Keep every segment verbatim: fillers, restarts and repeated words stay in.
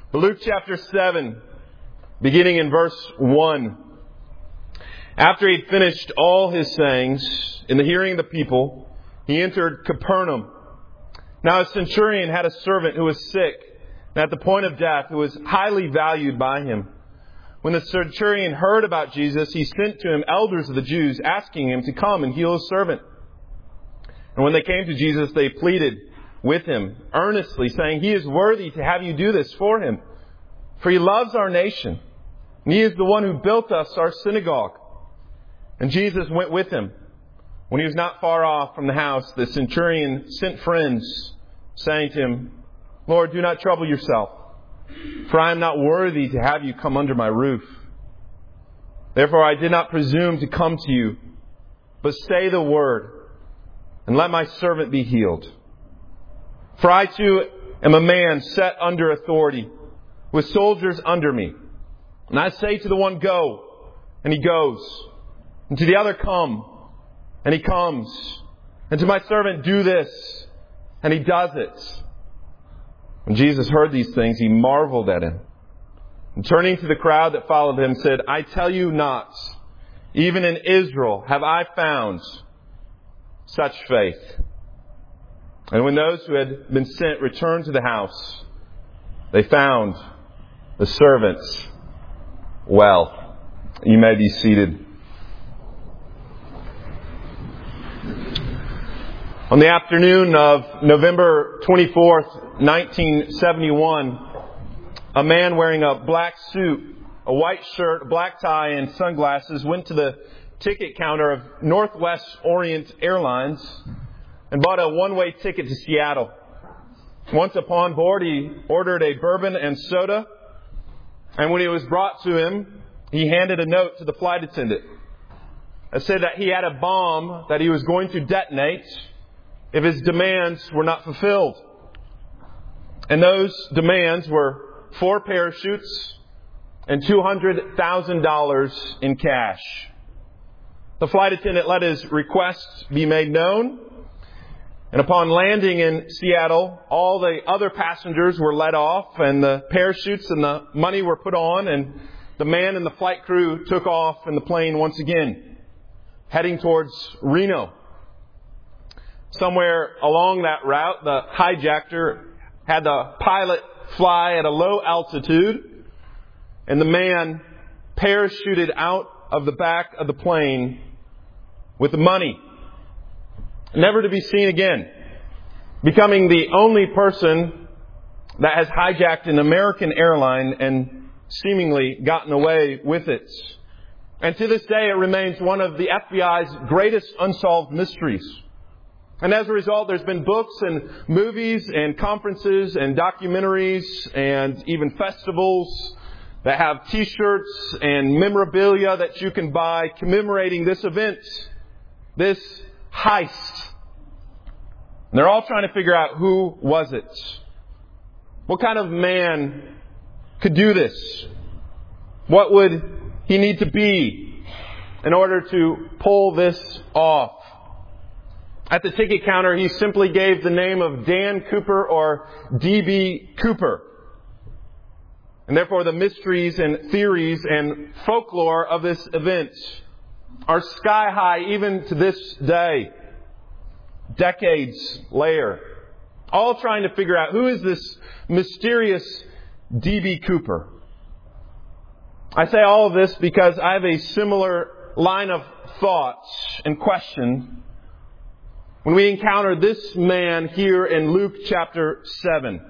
Luke chapter seven, beginning in verse one. After he'd finished all his sayings in the hearing of the people, he entered Capernaum. Now a centurion had a servant who was sick and at the point of death, who was highly valued by him. When the centurion heard about Jesus, he sent to him elders of the Jews, asking him to come and heal his servant. And when they came to Jesus, they pleaded with him earnestly, saying, "He is worthy to have you do this for him, for he loves our nation, and he is the one who built us our synagogue." And Jesus went with him. When he was not far off from the house, the centurion sent friends, saying to him, "Lord, do not trouble yourself, for I am not worthy to have you come under my roof. Therefore I did not presume to come to you, but say the word, and let my servant be healed. For I too am a man set under authority, with soldiers under me. And I say to the one, 'Go,' and he goes. And to the other, 'Come,' and he comes. And to my servant, 'Do this,' and he does it." When Jesus heard these things, he marveled at him. And turning to the crowd that followed him, said, "I tell you not, even in Israel have I found such faith." And when those who had been sent returned to the house, they found the servants well. You may be seated. On the afternoon of November twenty-fourth, nineteen seventy-one, a man wearing a black suit, a white shirt, a black tie, and sunglasses went to the ticket counter of Northwest Orient Airlines and bought a one-way ticket to Seattle. Once upon board, he ordered a bourbon and soda, and when it was brought to him, he handed a note to the flight attendant that said that he had a bomb that he was going to detonate if his demands were not fulfilled. And those demands were four parachutes and two hundred thousand dollars in cash. The flight attendant let his request be made known. And upon landing in Seattle, all the other passengers were let off and the parachutes and the money were put on, and the man and the flight crew took off in the plane once again, heading towards Reno. Somewhere along that route, the hijacker had the pilot fly at a low altitude, and the man parachuted out of the back of the plane with the money, never to be seen again, becoming the only person that has hijacked an American airline and seemingly gotten away with it. And to this day, it remains one of the F B I's greatest unsolved mysteries. And as a result, there's been books and movies and conferences and documentaries and even festivals that have T-shirts and memorabilia that you can buy commemorating this event, this heist. And they're all trying to figure out who was it. What kind of man could do this? What would he need to be in order to pull this off? At the ticket counter, he simply gave the name of Dan Cooper or D B Cooper. And therefore the mysteries and theories and folklore of this event are sky high even to this day, decades later. All trying to figure out who is this mysterious D B Cooper. I say all of this because I have a similar line of thought and question when we encounter this man here in Luke chapter seven.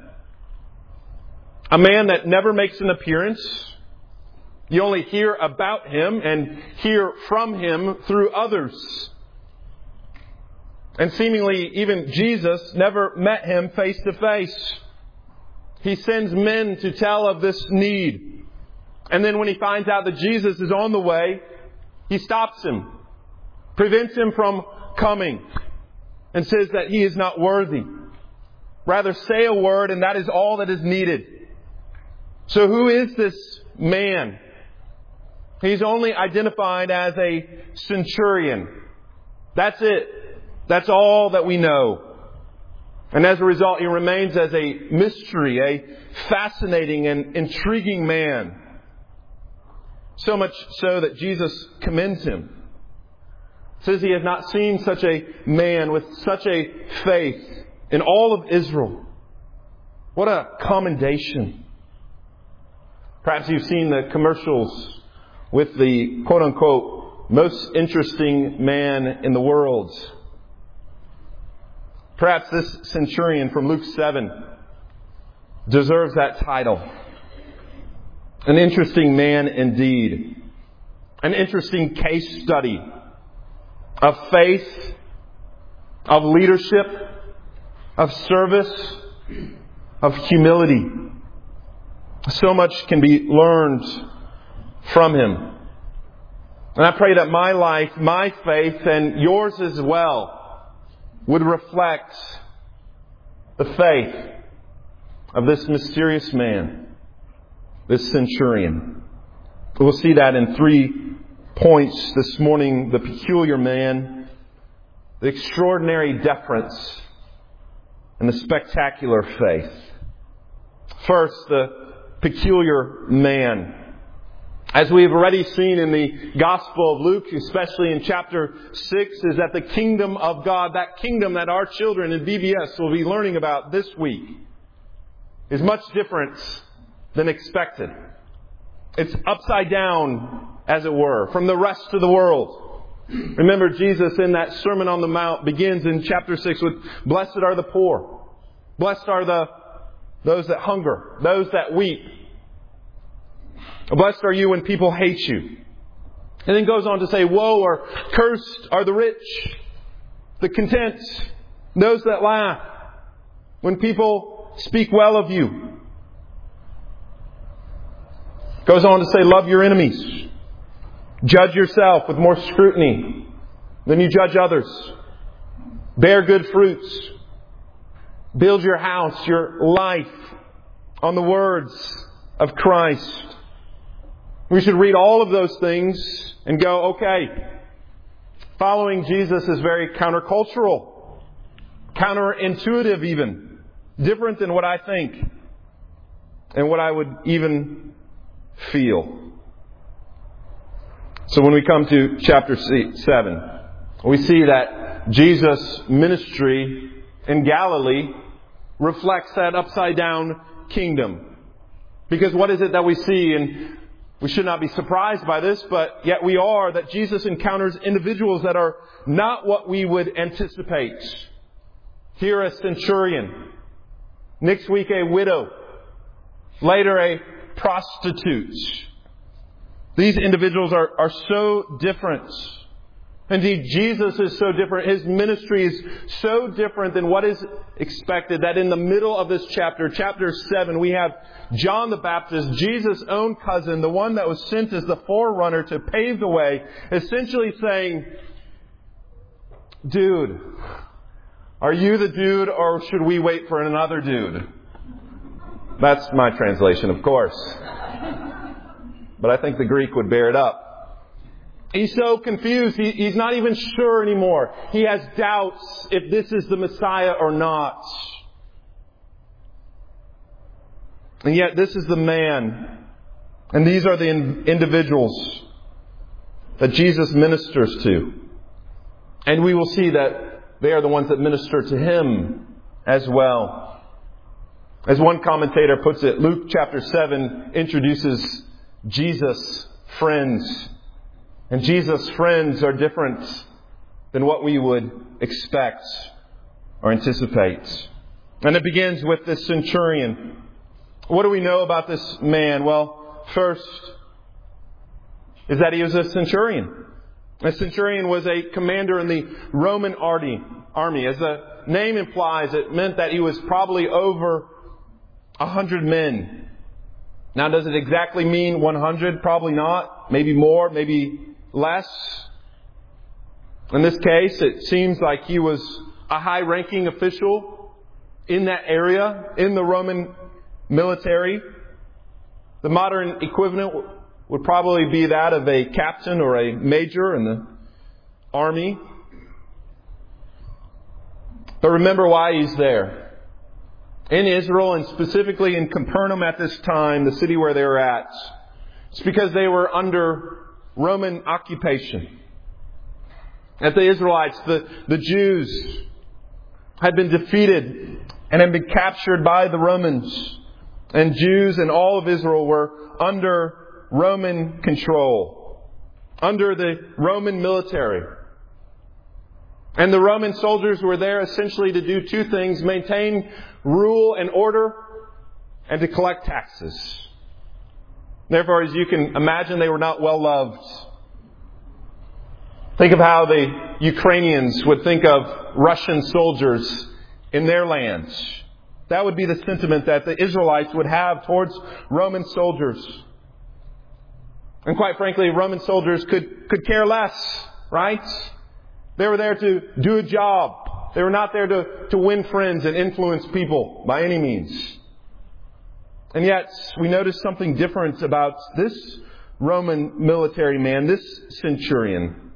A man that never makes an appearance. You only hear about him and hear from him through others. And seemingly even Jesus never met him face to face. He sends men to tell of this need. And then when he finds out that Jesus is on the way, he stops him, prevents him from coming, and says that he is not worthy. Rather, say a word, and that is all that is needed. So who is this man? He's only identified as a centurion. That's it. That's all that we know. And as a result, he remains as a mystery, a fascinating and intriguing man. So much so that Jesus commends him. Says he has not seen such a man with such a faith in all of Israel. What a commendation. Perhaps you've seen the commercials with the quote-unquote most interesting man in the world. Perhaps this centurion from Luke seven deserves that title. An interesting man indeed. An interesting case study of faith, of leadership, of service, of humility. So much can be learned from him. And I pray that my life, my faith, and yours as well would reflect the faith of this mysterious man, this centurion. We'll see that in three points this morning: the peculiar man, the extraordinary deference, and the spectacular faith. First, the peculiar man. As we've already seen in the Gospel of Luke, especially in chapter six, is that the kingdom of God, that kingdom that our children in V B S will be learning about this week, is much different than expected. It's upside down, as it were, from the rest of the world. Remember, Jesus in that Sermon on the Mount begins in chapter six with, "Blessed are the poor. Blessed are the those that hunger, those that weep. Blessed are you when people hate you." And then goes on to say, "Woe or cursed are the rich, the content, those that laugh, when people speak well of you." Goes on to say, "Love your enemies. Judge yourself with more scrutiny than you judge others. Bear good fruits. Build your house, your life, on the words of Christ." We should read all of those things and go, okay, following Jesus is very countercultural, counterintuitive even, different than what I think and what I would even feel. So when we come to chapter seven, we see that Jesus' ministry in Galilee reflects that upside down kingdom. Because what is it that we see? And we should not be surprised by this, but yet we are, that Jesus encounters individuals that are not what we would anticipate. Here a centurion. Next week a widow. Later a prostitute. These individuals are, are so different. Indeed, Jesus is so different. His ministry is so different than what is expected that in the middle of this chapter, chapter seven, we have John the Baptist, Jesus' own cousin, the one that was sent as the forerunner to pave the way, essentially saying, "Dude, are you the dude, or should we wait for another dude?" That's my translation, of course. But I think the Greek would bear it up. He's so confused. He, he's not even sure anymore. He has doubts if this is the Messiah or not. And yet this is the man. And these are the in, individuals that Jesus ministers to. And we will see that they are the ones that minister to Him as well. As one commentator puts it, Luke chapter seven introduces Jesus' friends. And Jesus' friends are different than what we would expect or anticipate. And it begins with this centurion. What do we know about this man? Well, first is that he was a centurion. A centurion was a commander in the Roman army. As the name implies, it meant that he was probably over a hundred men. Now, does it exactly mean one hundred? Probably not. Maybe more, maybe less. In this case, it seems like he was a high-ranking official in that area, in the Roman military. The modern equivalent would probably be that of a captain or a major in the army. But remember why he's there. In Israel, and specifically in Capernaum at this time, the city where they were at, it's because they were under Roman occupation. That the Israelites, the, the Jews, had been defeated and had been captured by the Romans. And Jews and all of Israel were under Roman control, under the Roman military. And the Roman soldiers were there essentially to do two things: maintain rule and order, and to collect taxes. Therefore, as you can imagine, they were not well loved. Think of how the Ukrainians would think of Russian soldiers in their lands. That would be the sentiment that the Israelites would have towards Roman soldiers. And quite frankly, Roman soldiers could, could care less, right? They were there to do a job. They were not there to, to win friends and influence people by any means. And yet, we notice something different about this Roman military man, this centurion.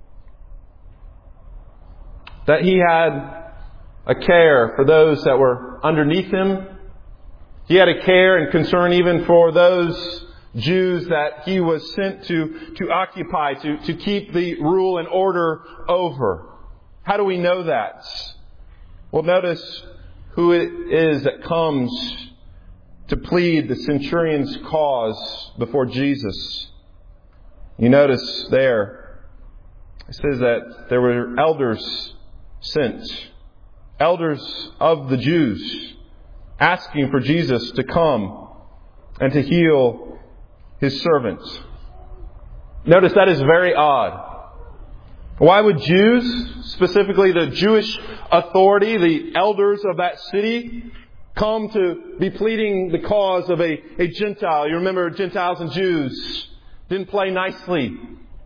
That he had a care for those that were underneath him. He had a care and concern even for those Jews that he was sent to, to occupy, to, to keep the rule and order over. How do we know that? Well, notice who it is that comes to plead the centurion's cause before Jesus. You notice there, it says that there were elders sent. Elders of the Jews asking for Jesus to come and to heal his servants. Notice that is very odd. Why would Jews, specifically the Jewish authority, the elders of that city, come to be pleading the cause of a, a Gentile? You remember Gentiles and Jews didn't play nicely.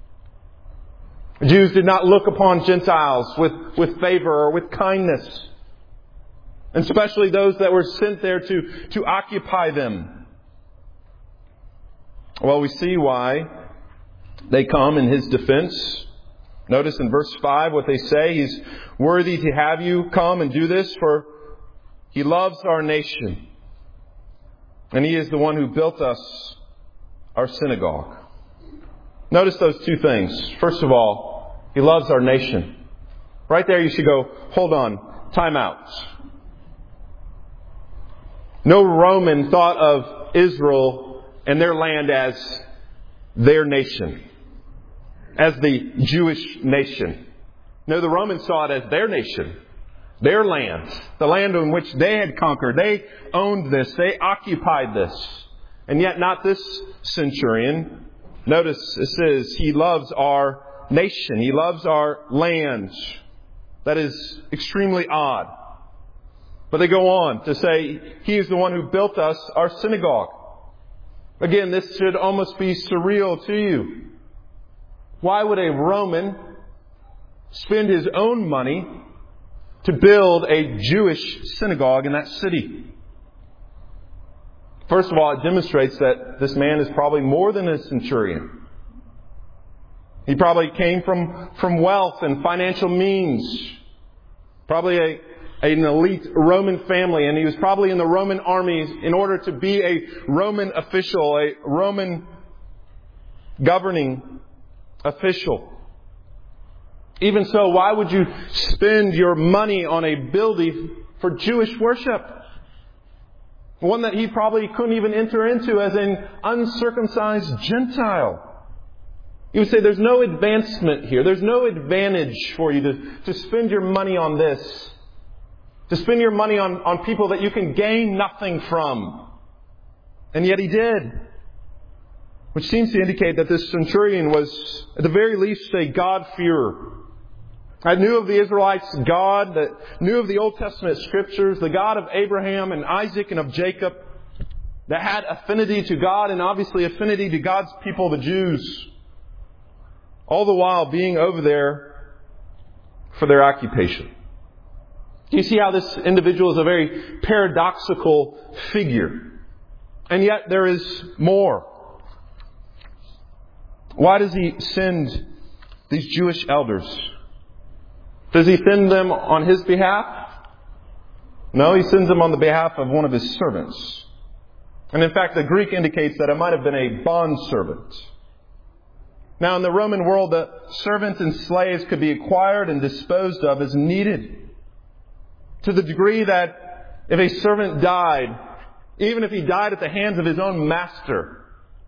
Jews did not look upon Gentiles with, with favor or with kindness. And especially those that were sent there to, to occupy them. Well, we see why they come in his defense. Notice in verse five what they say. He's worthy to have you come and do this, for he loves our nation. And he is the one who built us our synagogue. Notice those two things. First of all, he loves our nation. Right there you should go, hold on, time out. No Roman thought of Israel and their land as their nation, as the Jewish nation. No, the Romans saw it as their nation, their land, the land in which they had conquered. They owned this, they occupied this. And yet not this centurion. Notice it says he loves our nation. He loves our land. That is extremely odd. But they go on to say he is the one who built us our synagogue. Again, this should almost be surreal to you. Why would a Roman spend his own money to build a Jewish synagogue in that city? First of all, it demonstrates that this man is probably more than a centurion. He probably came from, from wealth and financial means. Probably a, an elite Roman family. And he was probably in the Roman army in order to be a Roman official, a Roman governing official. Even so, why would you spend your money on a building for Jewish worship? One that he probably couldn't even enter into as an uncircumcised Gentile. You would say there's no advancement here. There's no advantage for you to, to spend your money on this. To spend your money on, on people that you can gain nothing from. And yet he did. Which seems to indicate that this centurion was, at the very least, a God-fearer. I knew of the Israelites' God, that knew of the Old Testament Scriptures, the God of Abraham and Isaac and of Jacob, that had affinity to God and obviously affinity to God's people, the Jews. All the while being over there for their occupation. Do you see how this individual is a very paradoxical figure? And yet there is more. Why does he send these Jewish elders? Does he send them on his behalf? No, he sends him on the behalf of one of his servants. And in fact, the Greek indicates that it might have been a bondservant. Now, in the Roman world, the servants and slaves could be acquired and disposed of as needed. To the degree that if a servant died, even if he died at the hands of his own master,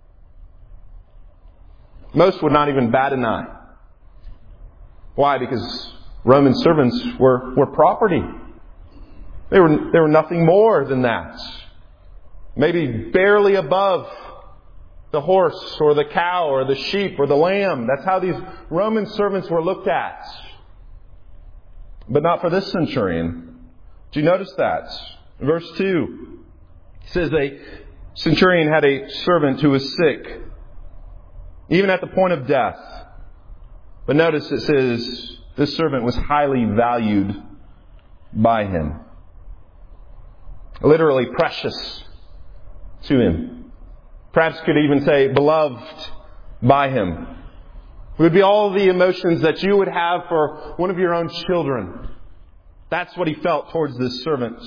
most would not even bat an eye. Why? Because Roman servants were, were property. They were, they were nothing more than that. Maybe barely above the horse or the cow or the sheep or the lamb. That's how these Roman servants were looked at. But not for this centurion. Do you notice that? Verse two, it says a centurion had a servant who was sick, even at the point of death. But notice it says this servant was highly valued by him. Literally precious to him. Perhaps could even say beloved by him. It would be all the emotions that you would have for one of your own children. That's what he felt towards this servant.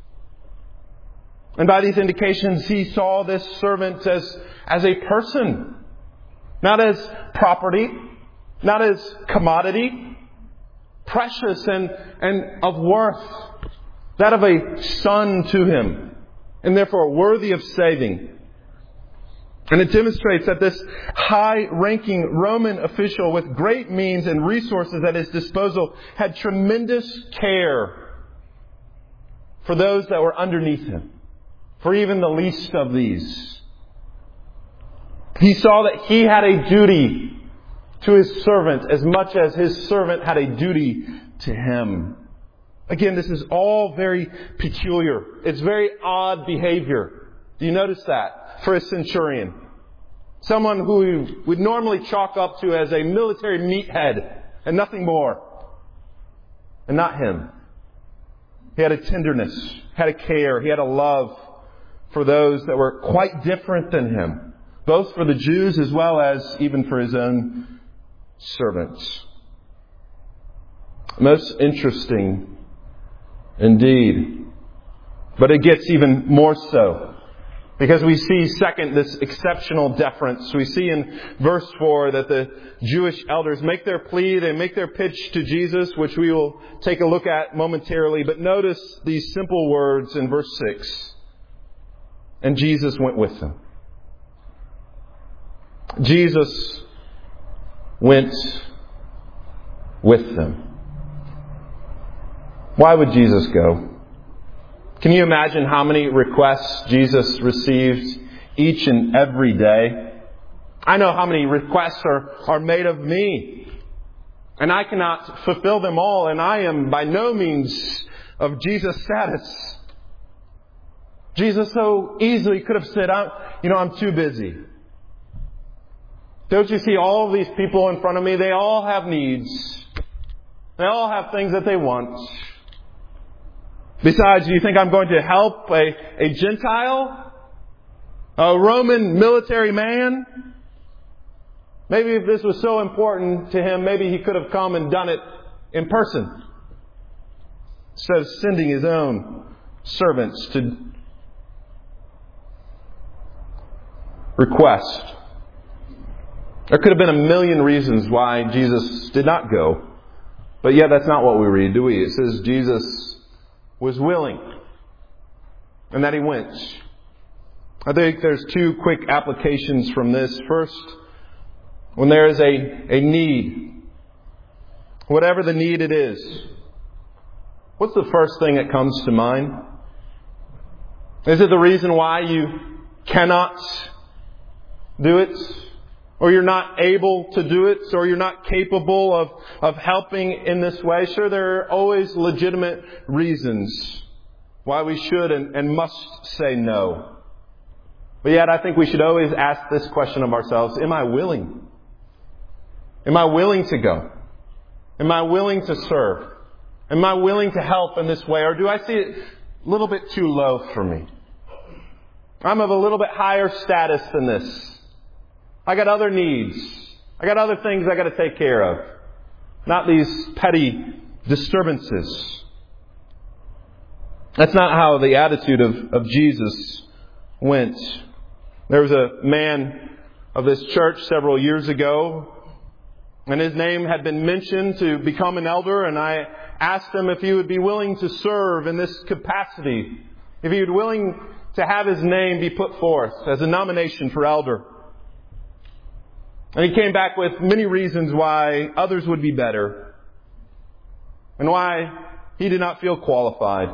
And by these indications, he saw this servant as, as a person. Not as property. Not as commodity. Precious and, and of worth. That of a son to him. And therefore worthy of saving. And it demonstrates that this high-ranking Roman official with great means and resources at his disposal had tremendous care for those that were underneath him. For even the least of these. He saw that he had a duty to his servant as much as his servant had a duty to him. Again, this is all very peculiar. It's very odd behavior. Do you notice that? For a centurion. Someone who would normally chalk up to as a military meathead and nothing more. And not him. He had a tenderness, had a care, he had a love for those that were quite different than him. Both for the Jews as well as even for his own servants. Most interesting indeed. But it gets even more so. Because we see, second, this exceptional deference. We see in verse four that the Jewish elders make their plea, they make their pitch to Jesus, which we will take a look at momentarily. But notice these simple words in verse six. And Jesus went with them. Jesus went with them. Why would Jesus go? Can you imagine how many requests Jesus received each and every day? I know how many requests are, are made of me. And I cannot fulfill them all. And I am by no means of Jesus' status. Jesus so easily could have said, I'm, you know, I'm too busy. Don't you see all of these people in front of me? They all have needs. They all have things that they want. Besides, do you think I'm going to help a, a Gentile? A Roman military man? Maybe if this was so important to him, maybe he could have come and done it in person. Instead of sending his own servants to request. There could have been a million reasons why Jesus did not go. But yet that's not what we read, do we? It says Jesus was willing. And that he went. I think there's two quick applications from this. First, when there is a, a need, whatever the need it is, what's the first thing that comes to mind? Is it the reason why you cannot do it? Or you're not able to do it? Or you're not capable of, of helping in this way? Sure, there are always legitimate reasons why we should and, and must say no. But yet I think we should always ask this question of ourselves. Am I willing? Am I willing to go? Am I willing to serve? Am I willing to help in this way? Or do I see it a little bit too low for me? I'm of a little bit higher status than this. I got other needs. I got other things I got to take care of. Not these petty disturbances. That's not how the attitude of, of Jesus went. There was a man of this church several years ago, and his name had been mentioned to become an elder, and I asked him if he would be willing to serve in this capacity, if he would be willing to have his name be put forth as a nomination for elder. And he came back with many reasons why others would be better and why he did not feel qualified.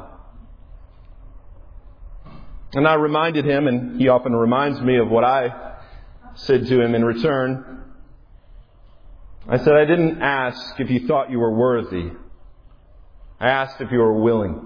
And I reminded him, and he often reminds me of what I said to him in return. I said, I didn't ask if you thought you were worthy. I asked if you were willing.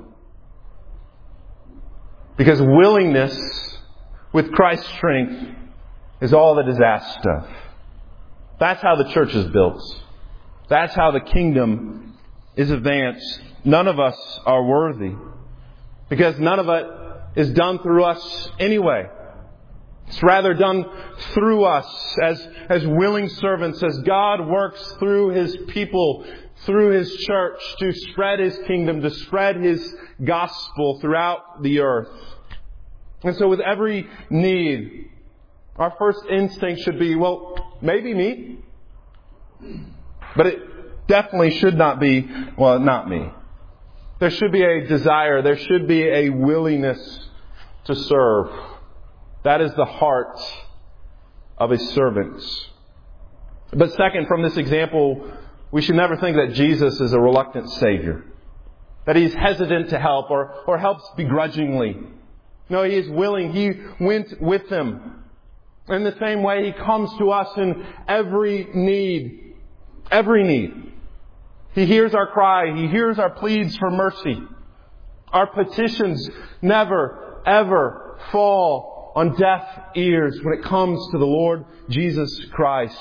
Because willingness with Christ's strength is all that is asked of. That's how the church is built. That's how the kingdom is advanced. None of us are worthy, because none of it is done through us anyway. It's rather done through us as, as willing servants, as God works through His people, through His church, to spread His kingdom, to spread His gospel throughout the earth. And so with every need, our first instinct should be, well, maybe me. But it definitely should not be, well, not me. There should be a desire, there should be a willingness to serve. That is the heart of a servant. But second, from this example, we should never think that Jesus is a reluctant Savior, that He's hesitant to help or, or helps begrudgingly. No, He is willing. He went with them. In the same way, He comes to us in every need. Every need. He hears our cry. He hears our pleads for mercy. Our petitions never, ever fall on deaf ears when it comes to the Lord Jesus Christ.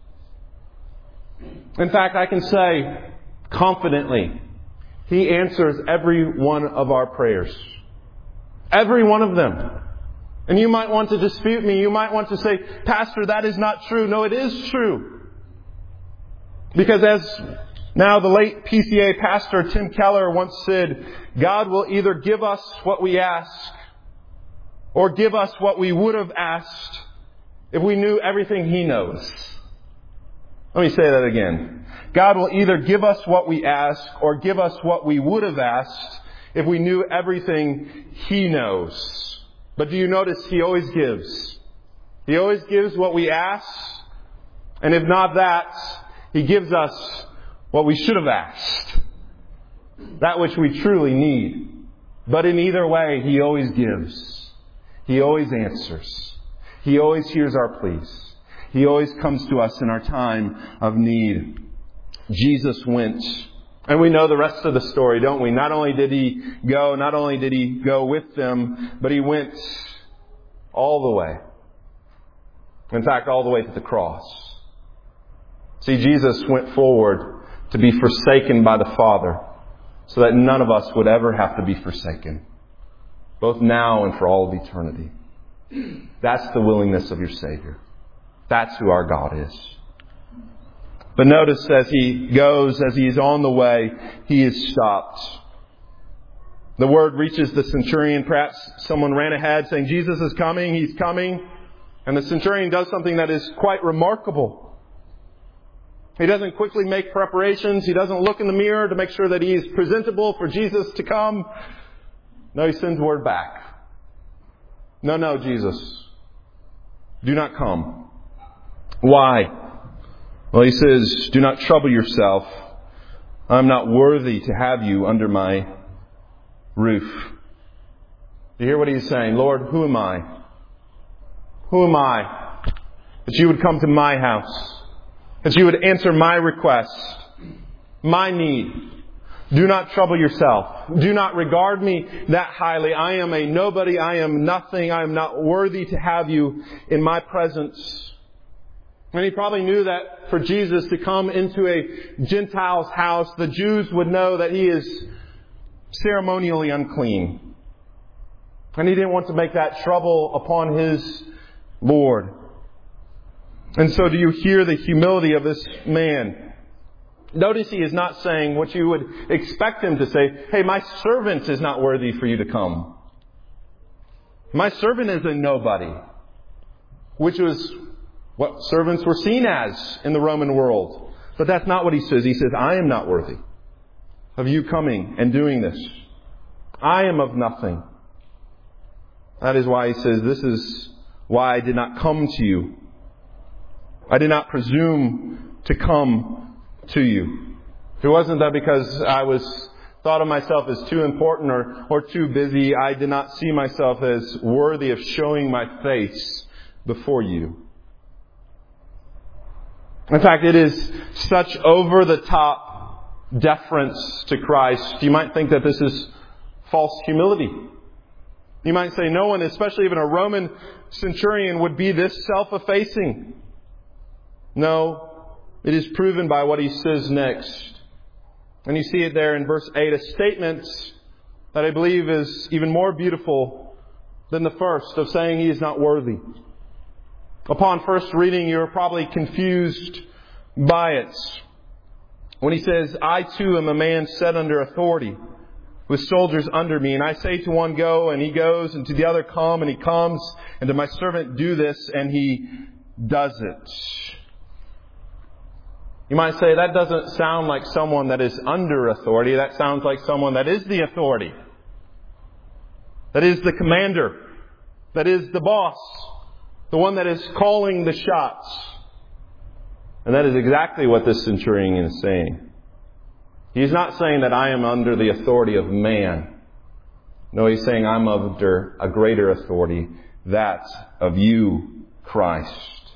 In fact, I can say confidently, He answers every one of our prayers. Every one of them. And you might want to dispute me. You might want to say, Pastor, that is not true. No, it is true. Because as now the late P C A pastor Tim Keller once said, God will either give us what we ask or give us what we would have asked if we knew everything He knows. Let me say that again. God will either give us what we ask or give us what we would have asked if we knew everything He knows. But do you notice He always gives? He always gives what we ask. And if not that, He gives us what we should have asked. That which we truly need. But in either way, He always gives. He always answers. He always hears our pleas. He always comes to us in our time of need. Jesus went. And we know the rest of the story, don't we? Not only did He go, not only did He go with them, but He went all the way. In fact, all the way to the cross. See, Jesus went forward to be forsaken by the Father so that none of us would ever have to be forsaken, both now and for all of eternity. That's the willingness of your Savior. That's who our God is. But notice as He goes, as He is on the way, He is stopped. The word reaches the centurion. Perhaps someone ran ahead saying, Jesus is coming, He's coming. And the centurion does something that is quite remarkable. He doesn't quickly make preparations. He doesn't look in the mirror to make sure that he is presentable for Jesus to come. No, he sends word back. No, no, Jesus. Do not come. Why? Well, he says, do not trouble yourself. I'm not worthy to have you under my roof. You hear what he's saying? Lord, who am I? Who am I that you would come to my house? That you would answer my request, my need. Do not trouble yourself. Do not regard me that highly. I am a nobody. I am nothing. I am not worthy to have you in my presence. And he probably knew that for Jesus to come into a Gentile's house, the Jews would know that he is ceremonially unclean. And he didn't want to make that trouble upon his Lord. And so do you hear the humility of this man? Notice he is not saying what you would expect him to say. Hey, my servant is not worthy for you to come. My servant is a nobody. Which was what servants were seen as in the Roman world. But that's not what he says. He says, I am not worthy of you coming and doing this. I am of nothing. That is why he says, this is why I did not come to you. I did not presume to come to you. It wasn't that because I was thought of myself as too important or, or too busy. I did not see myself as worthy of showing my face before you. In fact, it is such over-the-top deference to Christ. You might think that this is false humility. You might say no one, especially even a Roman centurion, would be this self-effacing. No, it is proven by what he says next. And you see it there in verse eight, a statement that I believe is even more beautiful than the first of saying he is not worthy. Upon first reading, you're probably confused by it. When he says, I too am a man set under authority, with soldiers under me. And I say to one, go, and he goes, and to the other, come, and he comes, and to my servant, do this, and he does it. You might say, that doesn't sound like someone that is under authority. That sounds like someone that is the authority. That is the commander. That is the boss. The one that is calling the shots. And that is exactly what this centurion is saying. He's not saying that I am under the authority of man. No, he's saying I'm under a greater authority, that of you, Christ.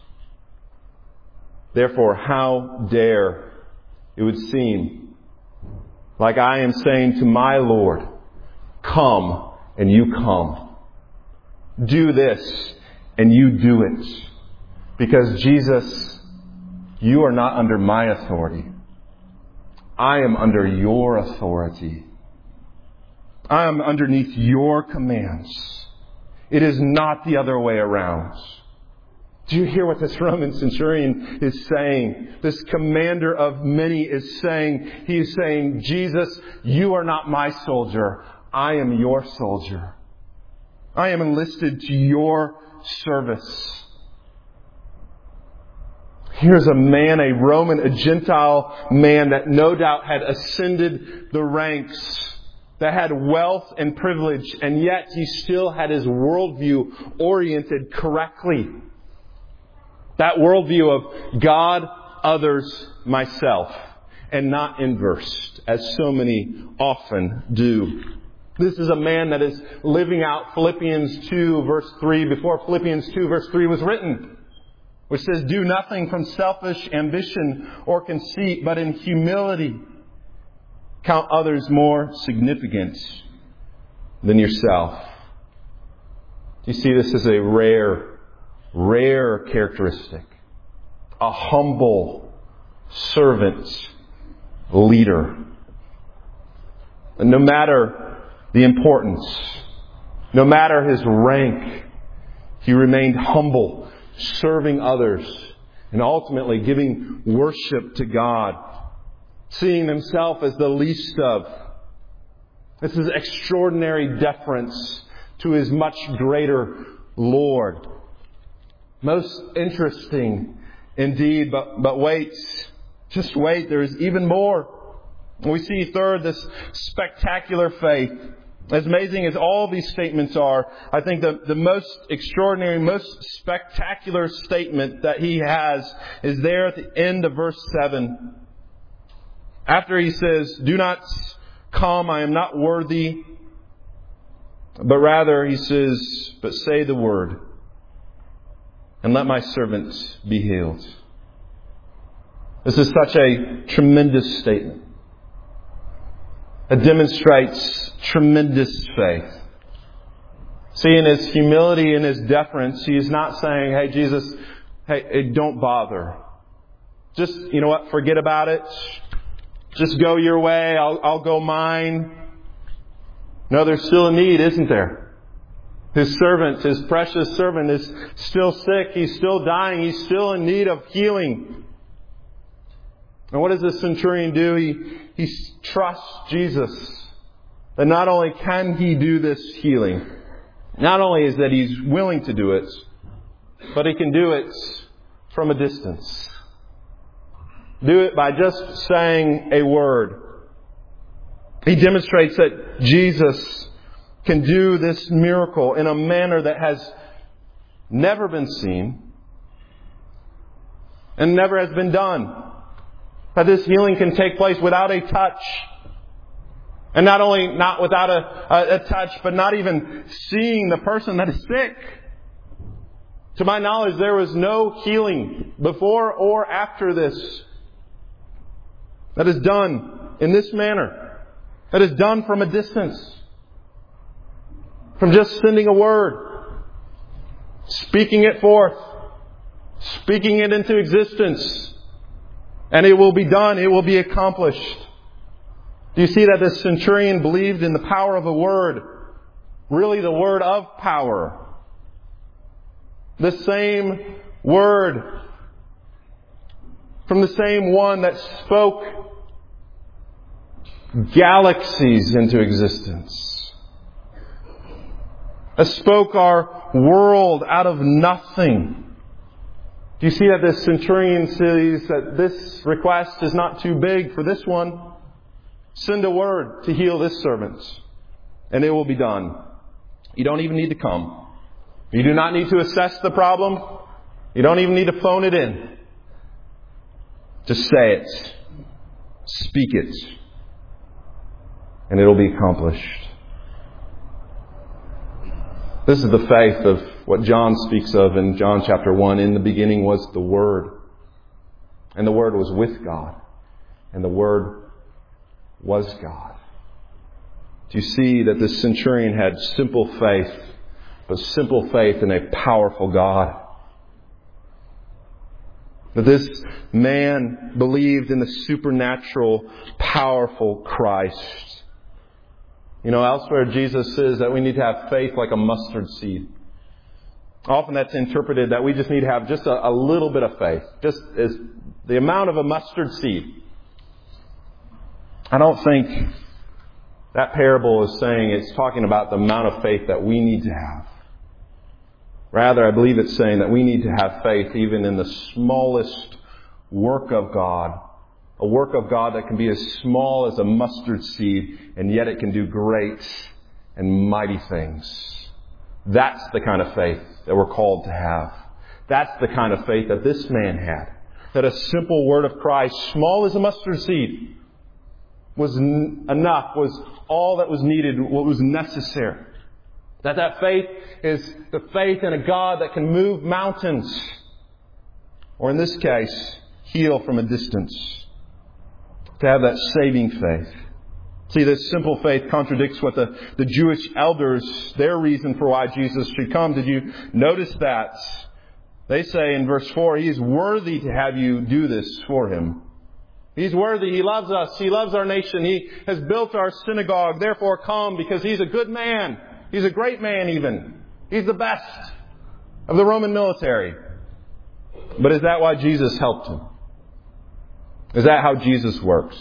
Therefore, how dare it would seem like I am saying to my Lord, come, and you come. Do this, and you do it. Because Jesus, you are not under my authority. I am under your authority. I am underneath your commands. It is not the other way around. Do you hear what this Roman centurion is saying? This commander of many is saying, he is saying, Jesus, you are not my soldier. I am your soldier. I am enlisted to your service. Here's a man, a Roman, a Gentile man that no doubt had ascended the ranks, that had wealth and privilege, and yet he still had his worldview oriented correctly. That worldview of God, others, myself, and not inverse, as so many often do. This is a man that is living out Philippians two verse three before Philippians two verse three was written, which says, do nothing from selfish ambition or conceit, but in humility count others more significant than yourself. You see, this is a rare, rare characteristic. A humble servant leader. And no matter the importance, no matter his rank, he remained humble, serving others, and ultimately giving worship to God, seeing himself as the least of. This is extraordinary deference to his much greater Lord. Most interesting indeed, but, but wait, just wait, there's even more. We see third, this spectacular faith. As amazing as all these statements are, I think the, the most extraordinary, most spectacular statement that he has is there at the end of verse seven. After he says, do not come, I am not worthy. But rather, he says, but say the word, and let my servant be healed. This is such a tremendous statement. It demonstrates tremendous faith. See, in his humility and his deference, he is not saying, hey, Jesus, hey, hey, don't bother. Just, you know what, forget about it. Just go your way, I'll, I'll go mine. No, there's still a need, isn't there? His servant, his precious servant is still sick. He's still dying. He's still in need of healing. And what does this centurion do? He, he trusts Jesus. That not only can he do this healing, not only is that he's willing to do it, but he can do it from a distance. Do it by just saying a word. He demonstrates that Jesus can do this miracle in a manner that has never been seen and never has been done. That this healing can take place without a touch. And not only not without a, a, a touch, but not even seeing the person that is sick. To my knowledge, there was no healing before or after this that is done in this manner. That is done from a distance. From just sending a word. Speaking it forth. Speaking it into existence. And it will be done. It will be accomplished. Do you see that this centurion believed in the power of a word? Really the word of power. The same word from the same one that spoke galaxies into existence. That spoke our world out of nothing. Do you see that this centurion sees that this request is not too big for this one? Send a word to heal this servant, and it will be done. You don't even need to come. You do not need to assess the problem. You don't even need to phone it in. Just say it. Speak it. And it will be accomplished. This is the faith of what John speaks of in John chapter one. In the beginning was the Word. And the Word was with God. And the Word was God. Do you see that this centurion had simple faith, but simple faith in a powerful God? That this man believed in the supernatural, powerful Christ. You know, elsewhere Jesus says that we need to have faith like a mustard seed. Often that's interpreted that we just need to have just a, a little bit of faith. Just as the amount of a mustard seed. I don't think that parable is saying it's talking about the amount of faith that we need to have. Rather, I believe it's saying that we need to have faith even in the smallest work of God. A work of God that can be as small as a mustard seed, and yet it can do great and mighty things. That's the kind of faith that we're called to have. That's the kind of faith that this man had. That a simple word of Christ, small as a mustard seed, was n- enough, was all that was needed, what was necessary. That that faith is the faith in a God that can move mountains. Or in this case, heal from a distance. To have that saving faith. See, this simple faith contradicts what the, the Jewish elders, their reason for why Jesus should come. Did you notice that? They say in verse four, He is worthy to have you do this for Him. He's worthy. He loves us. He loves our nation. He has built our synagogue. Therefore come, because He's a good man. He's a great man even. He's the best of the Roman military. But is that why Jesus helped him? Is that how Jesus works?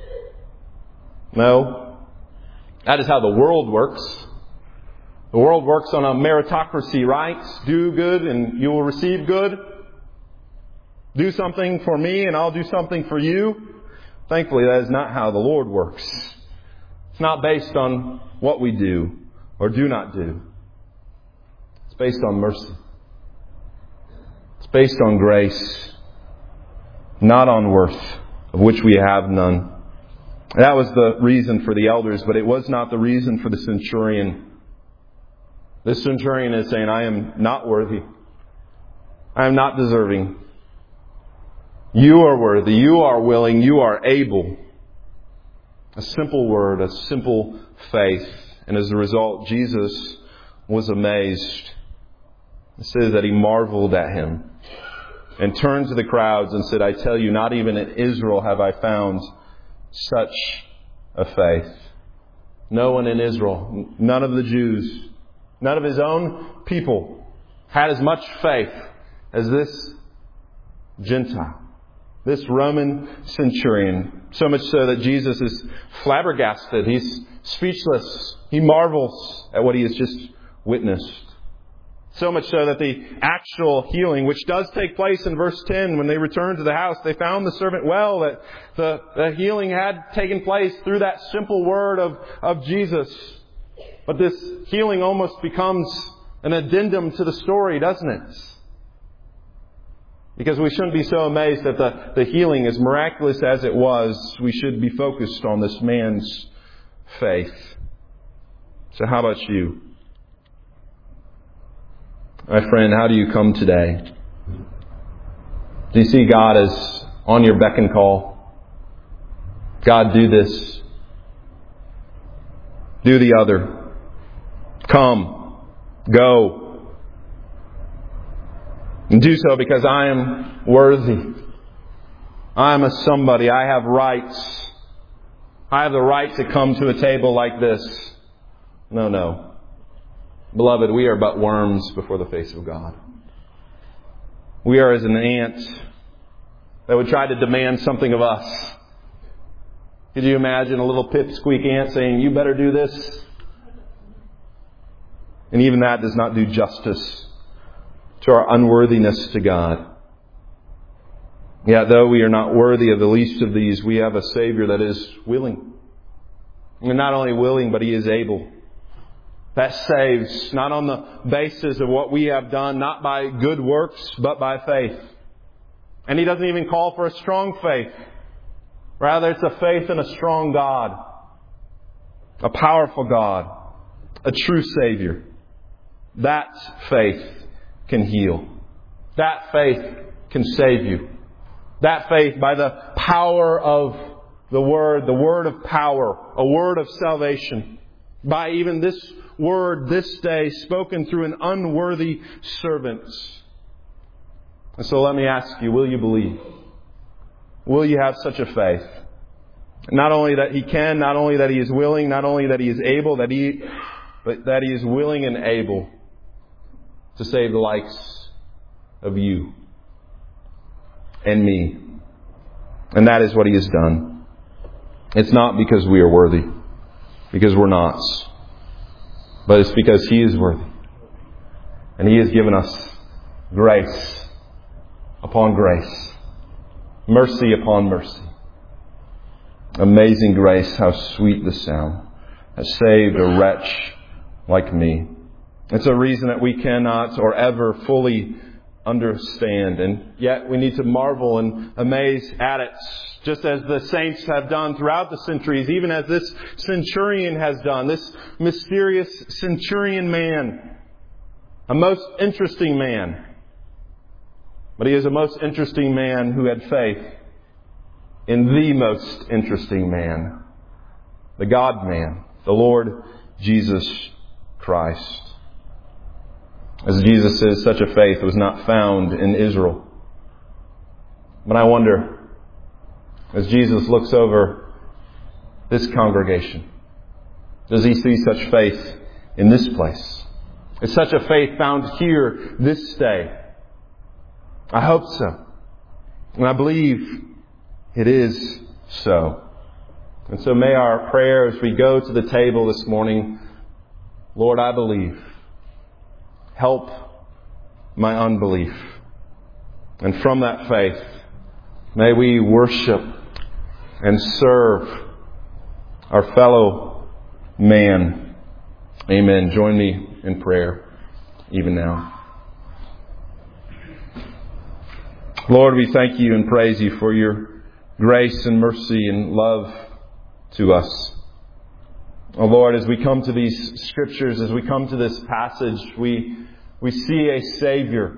No. That is how the world works. The world works on a meritocracy, right? Do good and you will receive good. Do something for me and I'll do something for you. Thankfully, that is not how the Lord works. It's not based on what we do or do not do. It's based on mercy. It's based on grace. Not on worth, of which we have none. That was the reason for the elders, but it was not the reason for the centurion. This centurion is saying, I am not worthy. I am not deserving. You are worthy. You are willing. You are able. A simple word, a simple faith. And as a result, Jesus was amazed. It says that He marveled at him. And turned to the crowds and said, I tell you, not even in Israel have I found such a faith. No one in Israel, none of the Jews, none of His own people had as much faith as this Gentile. This Roman centurion. So much so that Jesus is flabbergasted. He's speechless. He marvels at what he has just witnessed. So much so that the actual healing, which does take place in verse ten, when they returned to the house, they found the servant well, that the, the healing had taken place through that simple word of, of Jesus. But this healing almost becomes an addendum to the story, doesn't it? Because we shouldn't be so amazed that the, the healing, as miraculous as it was, we should be focused on this man's faith. So how about you? My friend, how do you come today? Do you see God as on your beck and call? God, do this. Do the other. Come. Go. And do so because I am worthy. I am a somebody. I have rights. I have the right to come to a table like this. No, no. Beloved, we are but worms before the face of God. We are as an ant that would try to demand something of us. Could you imagine a little pipsqueak ant saying, "You better do this"? And even that does not do justice to our unworthiness to God. Yet though we are not worthy of the least of these, we have a Savior that is willing. And not only willing, but He is able. That saves, not on the basis of what we have done, not by good works, but by faith. And He doesn't even call for a strong faith. Rather, it's a faith in a strong God. A powerful God. A true Savior. That faith can heal. That faith can save you. That faith, by the power of the Word, the word of power, a word of salvation, by even this word this day spoken through an unworthy servant. And so let me ask you, will you believe? Will you have such a faith? Not only that He can, not only that He is willing, not only that He is able, that He, but that He is willing and able to save the likes of you and me. And that is what He has done. It's not because we are worthy, because we're not. But it's because He is worthy. And He has given us grace upon grace. Mercy upon mercy. Amazing grace, how sweet the sound, has saved a wretch like me. It's a reason that we cannot or ever fully understand. And yet we need to marvel and amaze at it, just as the saints have done throughout the centuries, even as this centurion has done, this mysterious centurion man, a most interesting man. But he is a most interesting man who had faith in the most interesting man, the God-man, the Lord Jesus Christ. As Jesus says, such a faith was not found in Israel. But I wonder, as Jesus looks over this congregation, does He see such faith in this place? Is such a faith found here this day? I hope so. And I believe it is so. And so may our prayer as we go to the table this morning, Lord, I believe. Help my unbelief. And from that faith, may we worship and serve our fellow man. Amen. Join me in prayer even now. Lord, we thank You and praise You for Your grace and mercy and love to us. Oh Lord, as we come to these scriptures, as we come to this passage, we we see a Savior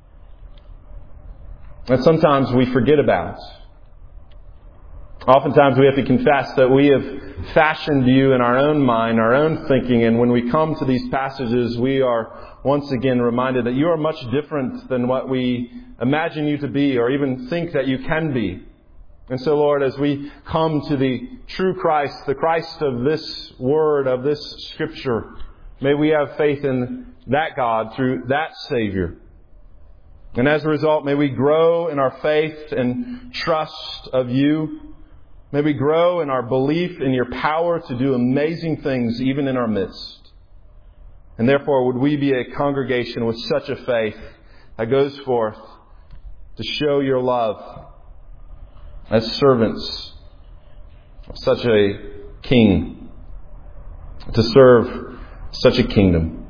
that sometimes we forget about. Oftentimes we have to confess that we have fashioned You in our own mind, our own thinking, and when we come to these passages, we are once again reminded that You are much different than what we imagine You to be or even think that You can be. And so, Lord, as we come to the true Christ, the Christ of this Word, of this Scripture, may we have faith in that God through that Savior. And as a result, may we grow in our faith and trust of You. May we grow in our belief in Your power to do amazing things even in our midst. And therefore, would we be a congregation with such a faith that goes forth to show Your love as servants of such a King, to serve such a kingdom.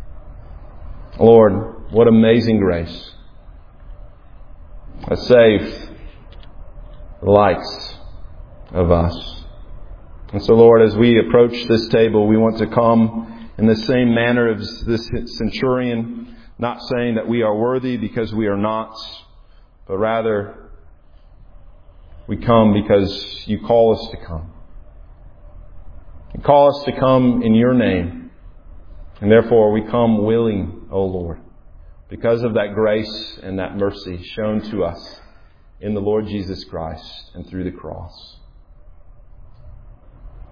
Lord, what amazing grace has saved the likes of us. And so, Lord, as we approach this table, we want to come in the same manner as this centurion, not saying that we are worthy because we are not, but rather we come because You call us to come. You call us to come in Your name. And therefore we come willing, O Lord, because of that grace and that mercy shown to us in the Lord Jesus Christ and through the cross.